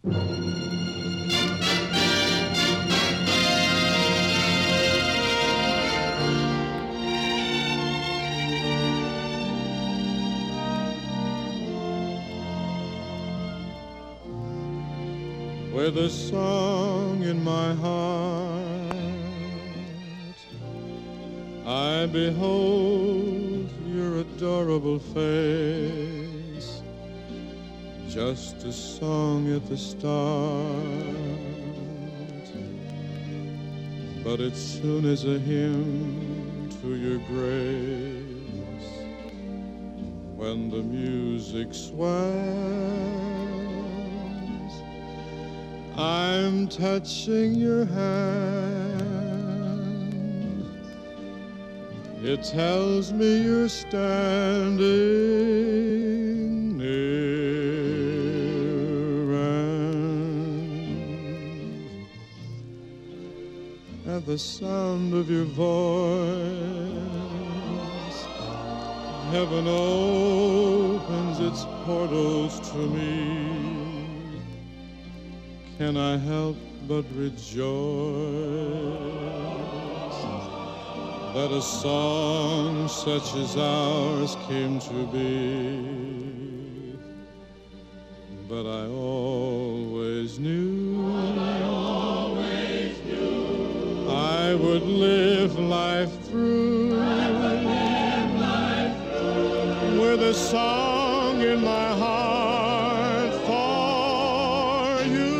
With a song in my heart, I behold your adorable face, just a song at the start, but it soon is a hymn to your grace. When the music swells, I'm touching your hand. It tells me you're standing near, and at the sound of your voice, heaven opens its portals to me. Can I help but rejoice that a song such as ours came to be? But I always knew I would live life through with a song in my heart for you.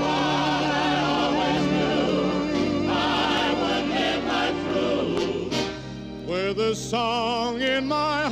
With a song in my